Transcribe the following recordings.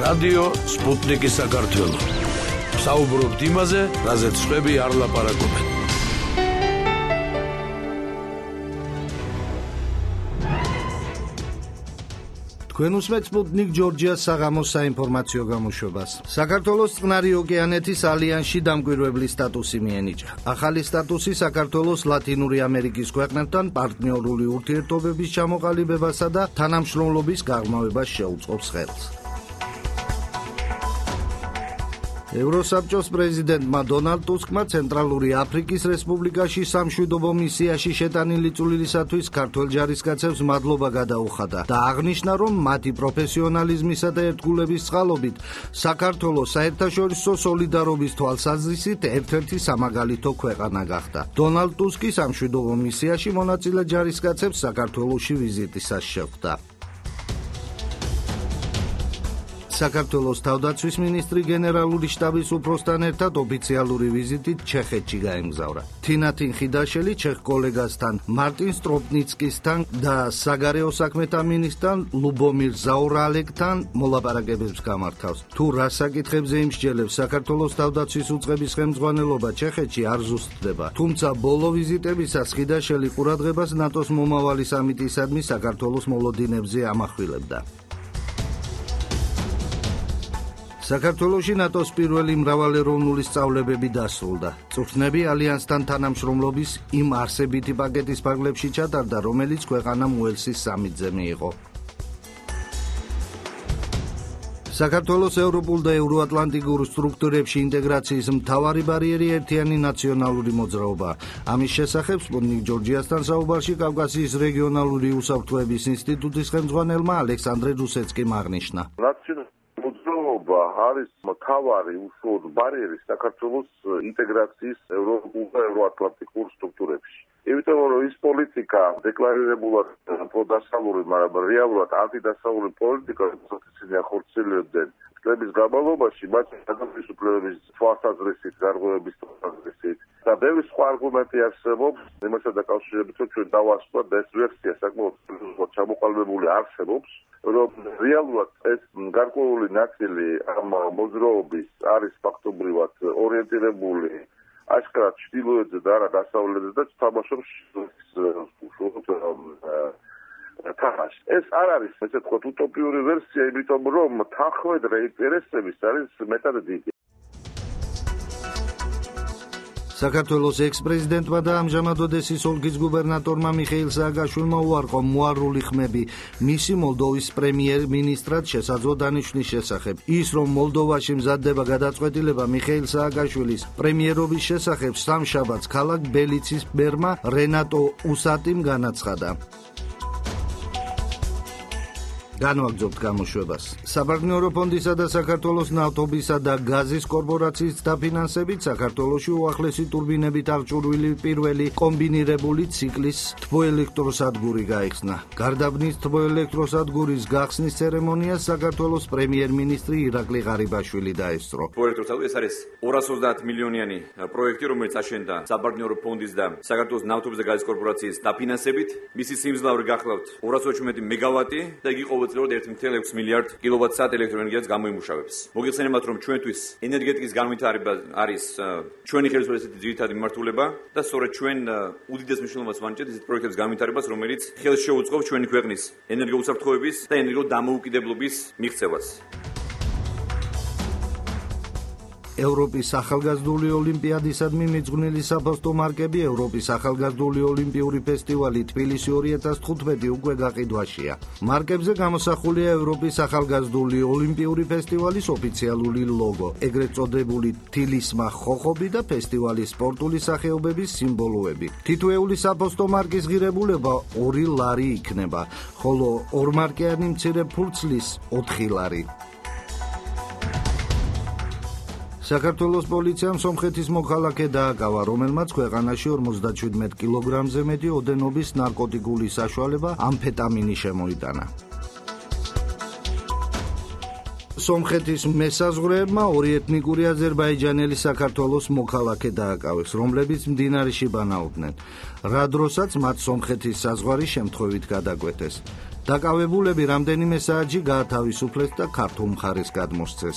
რადიო სპუტნიკი საქართველო. საუბრობთ იმაზე, რაზეც სხვები არ ლაპარაკობენ. თქვენ უსმენთ სპუტნიკ ჯორჯიას საღამოს საინფორმაციო გამოშვებას. საქართველოს წყნარი ოკეანეთის ალიანსში დამკვირვებლის სტატუსი მიენიჭა. ახალი სტატუსი საქართველოს ლათინური ამერიკის ქვეყნებთან პარტნიორული ურთიერთობების ჩამოყალიბებასა და თანამშრომლობის გაღრმავებას შეუწყობს ხელს. ევროსაბჭოს პრეზიდენტმა დონალდ ტუსკმა ცენტრალური აფრიკის რესპუბლიკაში სამშვიდობო მისიაში შეტანილი წვლილისათვის ქართველ ჯარისკაცებს მადლობა გადაუხადა და აღნიშნა, რომ მათი პროფესიონალიზმისა და ერთგულების წყალობით საქართველოს საერთაშორისო სოლიდარობის თვალსაზრისით ერთ-ერთი სამაგალითო ქვეყანა გახდა. დონალდ ტუსკი სამშვიდობო მისიაში მონაწილე ჯარისკაცებს საქართველოში ვიზიტისას შეხვდა. საქართველოს თავდაცვის მინისტრი გენერალური შტაბის უფროსთან ერთად ოფიციალური ვიზიტით ჩეხეთში გაემგზავრა. თინა თინხიდაშელი ჩეხ კოლეგასთან მარტინ სტროპნიცკისთან და საგარეო საქმეთა მინისტრთან ლუბომირ ზაურალეკთან მოლაპარაკებებს გამართავს. თუ რა საკითხებზე იმსჯელებს საქართველოს თავდაცვის უწყების ხელმძღვანელობა ჩეხეთში არ ზუსტდება. თუმცა ბოლო ვიზიტებისას ხიდაშელი ყურადღებას ნატოს მომავალი სამიტისადმი საქართველოს მოლოდინებზე ამახვილებდა. საქართველოში ნატოს პირველი მრავალეროვნული სწავლებები დასრულდა. წვრთნები ალიანსთან თანამშრომლობის იმ არსებითი პაკეტის ფარგლებში ჩატარდა, რომელიც ქვეყანამ უელსის სამიტზე მიიღო. საქართველოს ევროპულ და ევროატლანტიკურ სტრუქტურებში ინტეგრაციის მთავარი ბარიერი ერთიანი ნაციონალური მოძრაობა. ამის შესახებ სპუტნიკ ჯორჯიასთან საუბარში კავკასიის რეგიონალური უსაფრთხოების ინსტიტუტის ხელმძღვანელმა ალექსანდრე რუსეცკიმ აღნიშნა. არის მთავარი უშუალო ბარიერი საქართველოს ინტეგრაციის ევროპულ და ევროატლანტიკურ სტრუქტურებში. იმიტომ რომ ის პოლიტიკა დეკლარირებულად პროდასავლური, მაგრამ რეალურად ანტიდასავლური პოლიტიკა, რომელსაც ისინი ახორციელებდნენ წლების განმავლობაში, მათ ადამიანის უფლებების თვალსაზრისით, გარღვევების თვალსაზრისით და ბევრი სხვა არგუმენტი არსებობს, იმასთან დაკავშირებით, რომ ჩვენ დავასრულოთ და ეს ვერსია საკმაოდ ჩამოყალიბებული არსებობს, რომ რეალურად ეს გარკვეული ნაწილი ამ მოძრაობის არის ფაქტობრივად ორიენტირებული აშკარად ჩრდილოეთზე და არა დასავლეთზე და თამაშობს თამაშს. ეს არ არის, ესე ვთქვათ, უტოპიური ვერსია, იმიტომ რომ თანხმედრე ინტერესების არის მეტად დიდი. საქართველოს ექს-პრეზიდენტმა და ამჟამად ოდესის ოლქის გუბერნატორმა მიხეილ სააკაშვილმა უარყო მოარული ხმები მისი მოლდოვის პრემიერ-მინისტრად შესაძლო დანიშვნის შესახებ. ის, რომ მოლდოვაში მზადდება გადაწყვეტილება მიხეილ სააკაშვილის პრემიერობის შესახებ, სამშაბათს ქალაქ ბელიცის მერმა რენატო უსატიმ განაცხადა. განვაგრძობთ გამოშვებას. საპარტნიორო ფონდისა და საქართველოს ნავთობისა და გაზის კორპორაციის დაფინანსებით საქართველოში უახლესი ტურბინებით აღჭურვილი პირველი კომბინირებული ციკლის თბოელექტროსადგური გაიხსნა. გარდაბნის თბოელექტროსადგურის გახსნის ცერემონიას საქართველოს პრემიერ-მინისტრი ირაკლი ღარიბაშვილი დაესწრო. თბოელექტროსადგური ეს არის 230 მილიონიანი პროექტი, რომელიც აშენდა საპარტნიორო ფონდის და საქართველოს ნავთობის და გაზის კორპორაციის დაფინანსებით. მისი სიმძლავრე გახლავთ 220 მეგავატი და იგი 1.6 მილიარდ კილოვატ-საათ ელექტროენერგიას გამოიმუშავებს. მოგეხსენებათ, რომ ჩვენთვის ენერგეტიკის განვითარება არის ჩვენი ხელისუფლების ძირითადი მიმართულება და სწორედ ჩვენ უდიდეს მნიშვნელობას ვანიჭებთ ისეთ პროექტების განვითარებას, რომელიც ხელს შეუწყობს ჩვენი ქვეყნის ენერგოუსაფრთხოების და ენერგოდამოუკიდებლობის მიღწევას. ევროპის ახალგაზრდული ოლიმპიადისადმი მიძღვნილი საფოსტო მარკები ევროპის ახალგაზრდული ოლიმპიური ფესტივალი თბილისი 2015 უკვე გაყიდვაშია. მარკებზე გამოსახულია ევროპის ახალგაზრდული ოლიმპიური ფესტივალის ოფიციალური ლოგო, ეგრეთ წოდებული თილისმა ხოხობი და ფესტივალის სპორტული სახეობების სიმბოლოები. თითოეული საფოსტო მარკის ღირებულება 2 ლარი იქნება, ხოლო ორმარკიანი მცირე ფურცლის 4 ლარი. საქართველოს პოლიციამ სომხეთის მოქალაქე დააკავა, რომელმაც ქვეყანაში 57 კილოგრამზე მეტი ოდენობის ნარკოტიკული საშუალება ამფეტამინი შემოიტანა. სომხეთის მესაზღვრეებმა ორი ეთნიკური აზერბაიჯანელი საქართველოს მოქალაქე დააკავეს, რომლებიც მდინარეში ბანაობდნენ. რა დროსაც მათ სომხეთის საზღვარი შემთხვევით გადაკვეთეს. დაკავებულები რამდენიმე საათში გაათავისუფლეს და ქართულ მხარეს გადმოსცეს.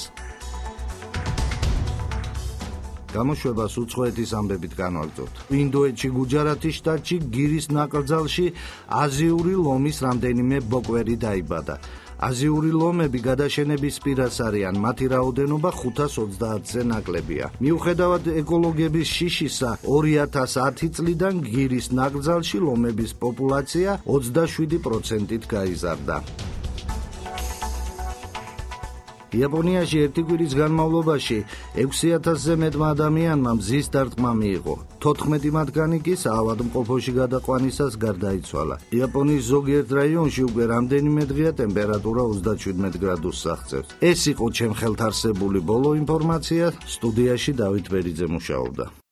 გამოშვებას უცხოეთის ამბებით განვაგრძობთ. ინდოეთში გუჯარათის შტატში გირის ნაკრძალში აზიური ლომის რამდენიმე ბოკვერი დაიბადა. აზიური ლომები გადაშენების პირას არიან, მათი რაოდენობა 530-ზე ნაკლებია. მიუხედავად ეკოლოგების შიშისა, 2010 წლიდან გირის ნაკრძალში ლომების პოპულაცია 27%-ით გაიზარდა. იაპონიაში ერთი კვირის განმავლობაში 6000-ზე მეტმა ადამიანმა მზის დარტყმა მიიღო. 14 მათგანი კი საავადმყოფოში გადაყვანისას გარდაიცვალა. იაპონიის ზოგიერთ რაიონში უკვე რამდენიმე დღეა ტემპერატურა 37 გრადუსს აღწევს. ეს იყო ჩემ ხელთ არსებული ბოლო ინფორმაცია. სტუდიაში დავით ბერიძე მუშაობდა.